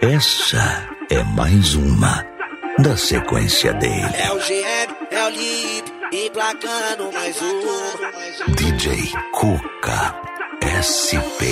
Essa é mais uma da sequência dele. É o GM, é o Lip, emplacando mais uma. DJ Cuca SP.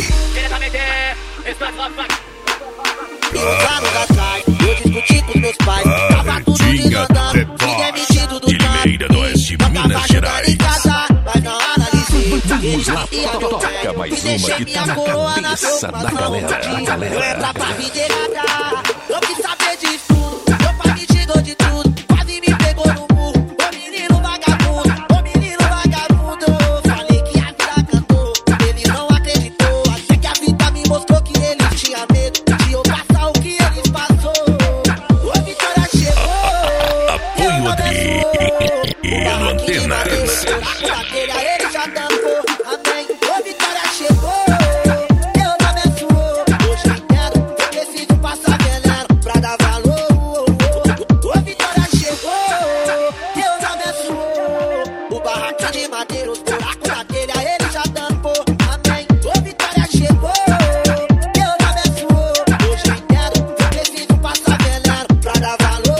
Lá no Gatai, eu discuti com meus pais. Tava tudo desandando, fui demitido do Limeira do Oeste, Minas Gerais. Mas não analisei. Vamos lá, toca mais uma que tá na cabeça da galera. Eu entrar pra me degradar, eu quis saber de tudo. Meu pai me tirou de tudo, quase me pegou no murro. Ô menino vagabundo, ô menino vagabundo. Falei que a vida cantou, ele não acreditou. Até que a vida me mostrou que ele tinha medo de eu passar o que eles passou. Ô Vitória chegou, Apoio Adriano Antenas. ele já tampou, amém. Ô Vitória chegou, Deus abençoou. Hoje eu quero, eu preciso passar veneno pra dar valor. Ô Vitória chegou, Deus abençoou. O barraquinho de madeira, os buracos na telha, ele já tampou, amém. Ô Vitória chegou, Deus abençoou. Hoje eu quero, eu preciso passar veneno pra dar valor.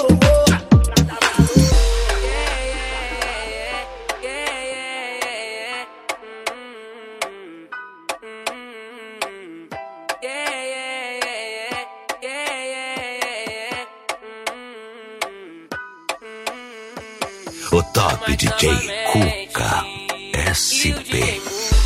O top DJ Cuca SP.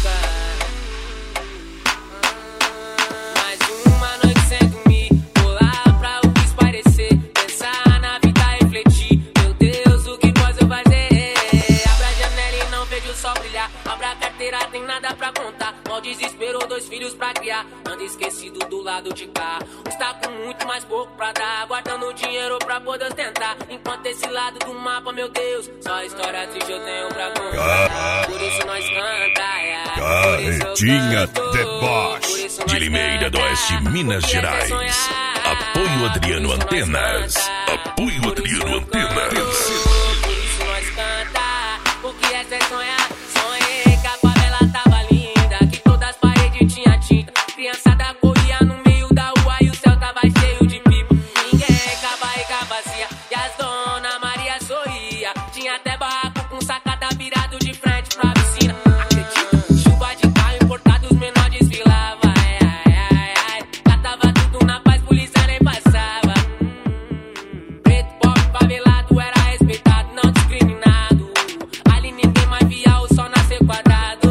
Mais uma noite sem dormir, vou lá pra o que esparecer. Pensar na vida, refletir. Meu Deus, o que posso eu fazer? Abra a janela e não vejo o sol brilhar. Abra a carteira, tem nada pra contar. Mal desespero, 2 filhos pra criar. Ando esquecido do lado de cá. Está com muito mais pouco pra dar. Guardando dinheiro pra poder tentar. Enquanto esse lado do mapa, meu Deus, só história triste eu tenho pra contar. Por isso nós canta, Carretinha Deboche. De Limeira do Oeste, Minas Gerais. Apoio Adriano Antenas. Apoio Adriano Antenas. Por isso nós canta, o que é ser sonhar? Sonhei que a favela tava linda, que todas as paredes tinha tinta. Criançada corria no meio da rua e o céu tava cheio de pipa. Ninguém cava vazia e as dona Maria sorria. Tinha até barraco com sacada virado de frente pra piscina. Acredita? Chuva de carro importado, os menores desfilava. Lá tava tudo na paz, polícia nem passava. Preto, pobre, favelado era respeitado, não discriminado. Ali ninguém mais via o sol nascer quadrado.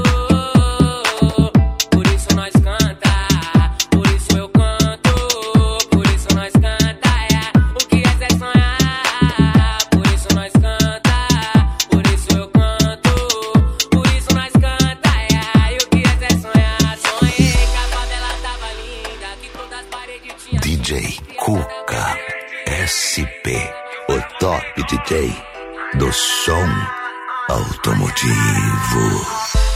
Por isso nós canta, por isso eu canto. Por isso nós canta, o que é ser sonhar? Por isso nós canta, por isso eu canto. Por isso nós canta, e o que é ser sonhar? Sonhei que a favela tava linda, que todas as paredes tinham DJ Cuca SP. O top DJ do som automotivo.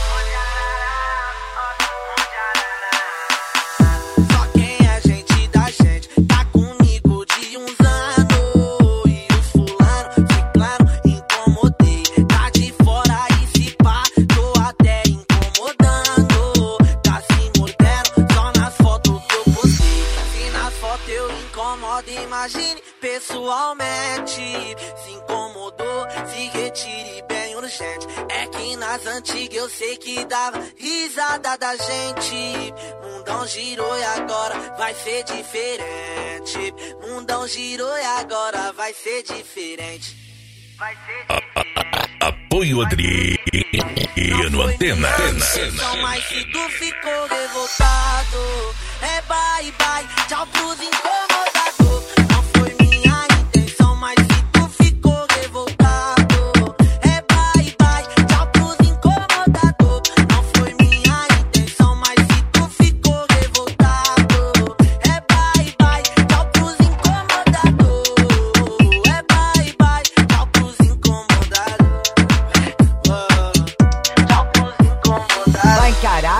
Só quem é gente da gente tá comigo de uns anos. E os fulano, ciclano, incomodei. Tá de fora e se pá, tô até incomodando. Tá se mordendo só nas fotos que eu postei. Se nas fotos eu incomodo, imagine pessoalmente. Se incomodou, se retire bem urgente. É que nas antigas eu sei que dava risada da gente. Mundão girou e agora vai ser diferente. Mundão girou e agora vai ser diferente. Vai ser diferente. Apoio Adriano Antenas. Mas se tu ficou revoltado, é bye bye, tchau pros incomodador. Não foi minha intenção, mas se tu ficou revoltado, é bye bye, tchau pros incomodador. Não foi minha intenção, mas se tu ficou revoltado, é bye bye, tchau pros incomodador. É bye bye, tchau pros incomodador. Tchau pros incomodador. Vai encarar a concorrência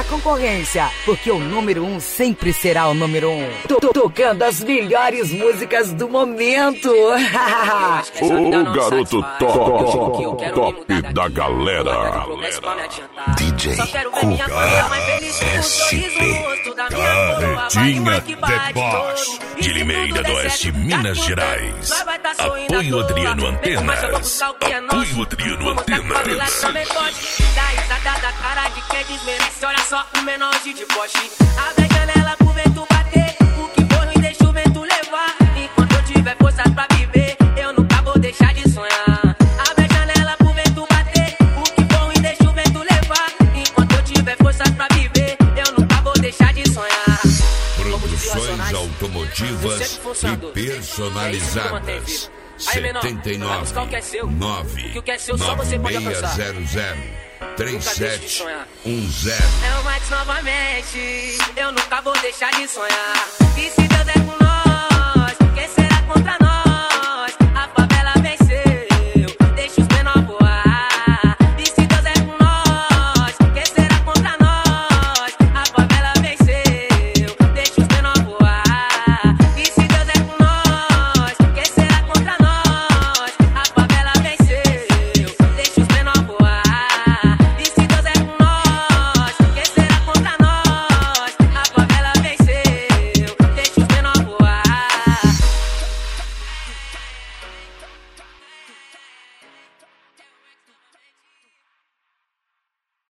concorrência, porque o número 1 sempre será o número 1. Tocando as melhores músicas do momento. O garoto top da galera. DJ Kuga SP. Carretinha The Boss. De Limeira do Oeste, Minas Gerais. Apoio Adriano Antenas. Apoio Adriano Antenas. Dá risada da cara de quem desmerece. Olha só o menorzinho de poste. Abre a janela pro vento bater. O que for ruim deixa o vento levar. Enquanto eu tiver forças pra viver, eu nunca vou deixar de sonhar. Abre a janela pro vento bater. O que for ruim deixa o vento levar. Enquanto eu tiver forças pra viver, eu nunca vou deixar de sonhar. Produções automotivas e personalizadas. 79 9600 3710. É o Max novamente, eu nunca vou deixar de sonhar. E se Deus